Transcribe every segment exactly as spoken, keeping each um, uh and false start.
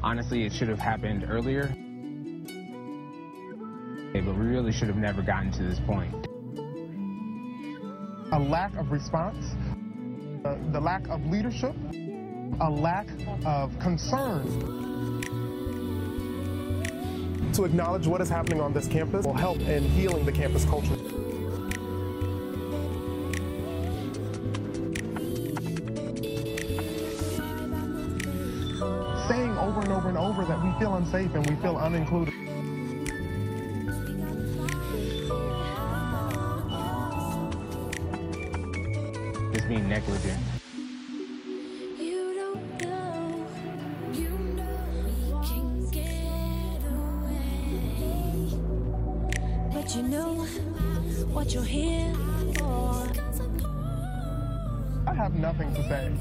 Honestly, it should have happened earlier. But we really should have never gotten to this point. A lack of response, uh, the lack of leadership, a lack of concern. To acknowledge what is happening on this campus will help in healing the campus culture. Saying over and over and over that we feel unsafe and we feel unincluded. Just being negligent. You don't know, you know we can get away, but you know what you're here for. I have nothing to say.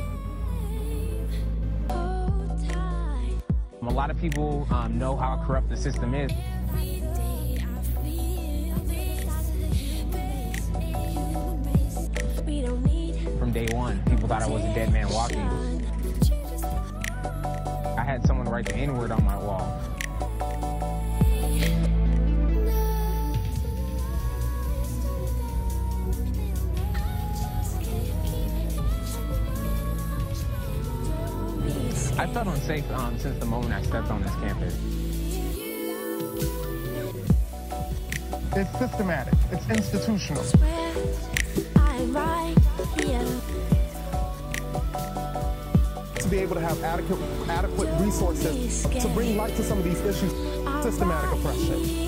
Hold tight. A lot of people um, know how corrupt the system is. Every day I feel this. We don't need From day one, people thought I was a dead man walking. I had someone write the N-word on my wall. I felt unsafe um, since the moment I stepped on this campus. It's systematic, it's institutional. Swear I'm right here. To be able to have adequate, adequate resources to bring light to some of these issues, systematic oppression.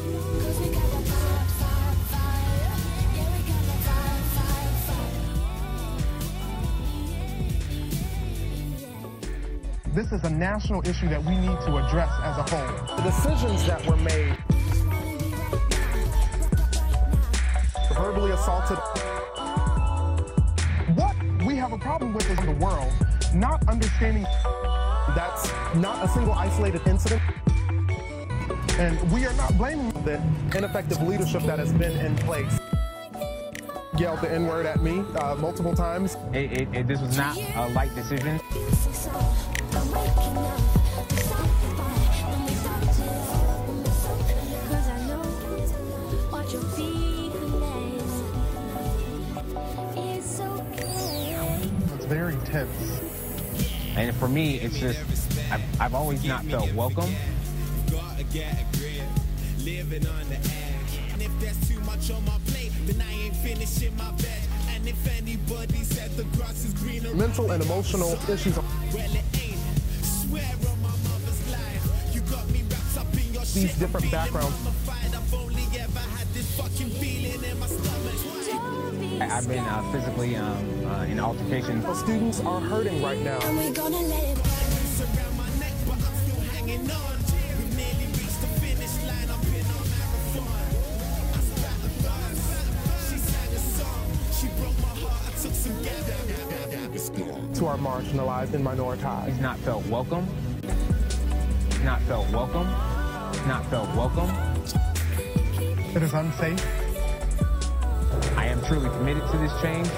This is a national issue that we need to address as a whole. The decisions that were made, verbally assaulted. What we have a problem with is the world not understanding that's not a single isolated incident. And we are not blaming the ineffective leadership that has been in place. Yelled the N-word at me uh, multiple times. It, it, it, this was not a light decision. It's very tense. And for me, it's just, I've, I've always not felt welcome. Living on the edge. And if there's too much on my plate, then I ain't finishing my veg. And if anybody said the grass is greener, mental and emotional issues. Well, it ain't. Swear on my mother's life. You got me wrapped up in your These shit. different backgrounds. I've only ever had this fucking feeling in my stomach. I've been uh, physically um, uh, in altercation. Students are hurting right now. And we're gonna let it Around my neck, but I'm still hanging on. We've nearly reached the finish line. I've been on marathon. I spat a buzz. She sang a song. She broke my heart. I took some gas. To our marginalized and minoritized. He's not felt welcome. He's not felt welcome. He's not felt welcome. It is unsafe. I am truly committed to this change.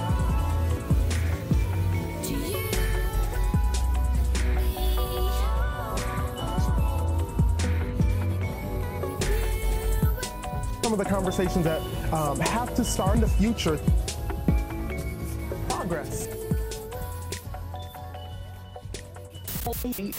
Some of the conversations that um, have to start in the future. Progress. And it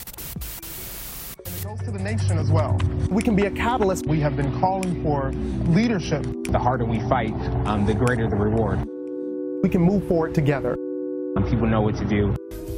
goes to the nation as well. We can be a catalyst. We have been calling for leadership. The harder we fight, um, the greater the reward. We can move forward together. Um, people know what to do.